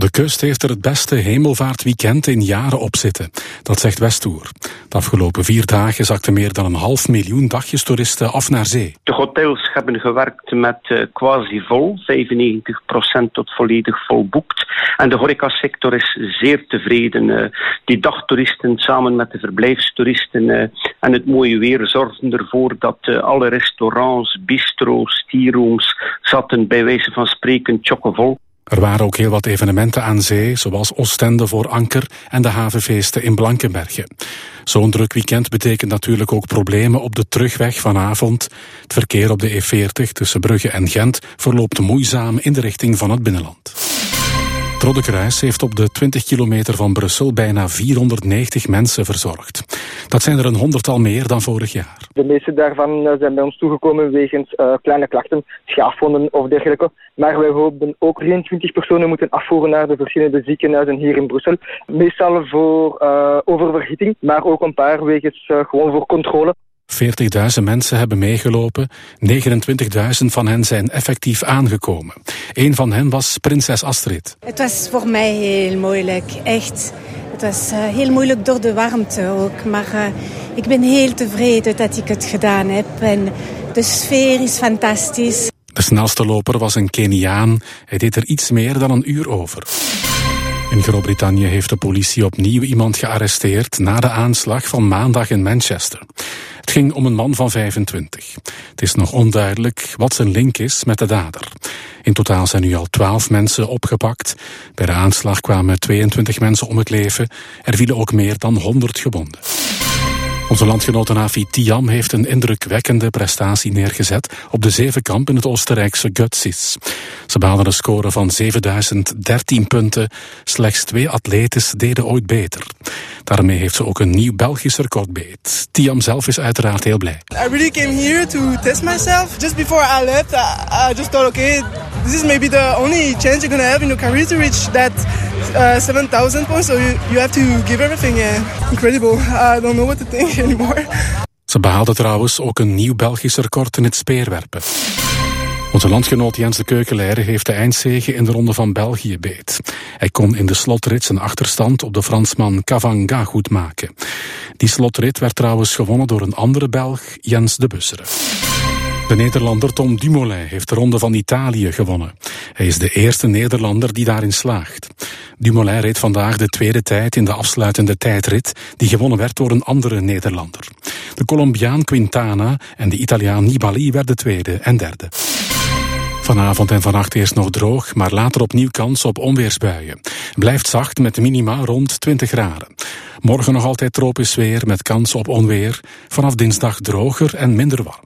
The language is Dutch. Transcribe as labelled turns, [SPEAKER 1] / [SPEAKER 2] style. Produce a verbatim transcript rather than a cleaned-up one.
[SPEAKER 1] De kust heeft er het beste hemelvaartweekend in jaren op zitten. Dat zegt Westoer. De afgelopen vier dagen zakten meer dan een half miljoen dagjestoeristen af naar zee.
[SPEAKER 2] De hotels hebben gewerkt met uh, quasi vol, vijfennegentig procent tot volledig vol boekt. En de horecasector is zeer tevreden. Uh, die dagtoeristen samen met de verblijfstoeristen uh, en het mooie weer zorgden ervoor dat uh, alle restaurants, bistro's, tearooms zaten bij wijze van spreken chockevol.
[SPEAKER 1] Er waren ook heel wat evenementen aan zee, zoals Oostende voor Anker en de havenfeesten in Blankenberge. Zo'n druk weekend betekent natuurlijk ook problemen op de terugweg vanavond. Het verkeer op de E veertig tussen Brugge en Gent verloopt moeizaam in de richting van het binnenland. Het Rode Kruis heeft op de twintig kilometer van Brussel bijna vierhonderdnegentig mensen verzorgd. Dat zijn er een honderdtal meer dan vorig jaar.
[SPEAKER 3] De meeste daarvan zijn bij ons toegekomen wegens uh, kleine klachten, schaafwonden of dergelijke. Maar wij hopen ook drieëntwintig personen moeten afvoeren naar de verschillende ziekenhuizen hier in Brussel. Meestal voor uh, oververhitting, maar ook een paar wegens uh, gewoon voor controle.
[SPEAKER 1] veertigduizend mensen hebben meegelopen, negenentwintigduizend van hen zijn effectief aangekomen. Een van hen was prinses Astrid.
[SPEAKER 4] Het was voor mij heel moeilijk, echt. Het was uh, heel moeilijk door de warmte ook, maar uh, ik ben heel tevreden dat ik het gedaan heb. En de sfeer is fantastisch.
[SPEAKER 1] De snelste loper was een Keniaan. Hij deed er iets meer dan een uur over. In Groot-Brittannië heeft de politie opnieuw iemand gearresteerd na de aanslag van maandag in Manchester. Het ging om een man van vijfentwintig. Het is nog onduidelijk wat zijn link is met de dader. In totaal zijn nu al twaalf mensen opgepakt. Bij de aanslag kwamen tweeëntwintig mensen om het leven. Er vielen ook meer dan honderd gewonden. Onze landgenote Nafi Tiam heeft een indrukwekkende prestatie neergezet op de zevenkamp in het Oostenrijkse Götzis. Ze behaalden een score van zevenduizend dertien punten. Slechts twee atletes deden ooit beter. Daarmee heeft ze ook een nieuw Belgisch record beet. Tiam zelf is uiteraard heel blij.
[SPEAKER 5] I really came here to test myself. Just before I left, I, I just thought, okay, this is maybe the only chance you're gonna have in your career to reach that uh, seven thousand points. So you, you have to give everything. Yeah. Incredible. I don't know what to think anymore.
[SPEAKER 1] Ze behaalde trouwens ook een nieuw Belgisch record in het speerwerpen. Onze landgenoot Jens de Keukenleider heeft de eindzege in de Ronde van België beet. Hij kon in de slotrit zijn achterstand op de Fransman Cavanga goed maken. Die slotrit werd trouwens gewonnen door een andere Belg, Jens de Busseren. De Nederlander Tom Dumoulin heeft de Ronde van Italië gewonnen. Hij is de eerste Nederlander die daarin slaagt. Dumoulin reed vandaag de tweede tijd in de afsluitende tijdrit, die gewonnen werd door een andere Nederlander. De Colombiaan Quintana en de Italiaan Nibali werden tweede en derde. Vanavond en vannacht eerst nog droog, maar later opnieuw kans op onweersbuien. Blijft zacht met minima rond twintig graden. Morgen nog altijd tropisch weer met kans op onweer. Vanaf dinsdag droger en minder warm.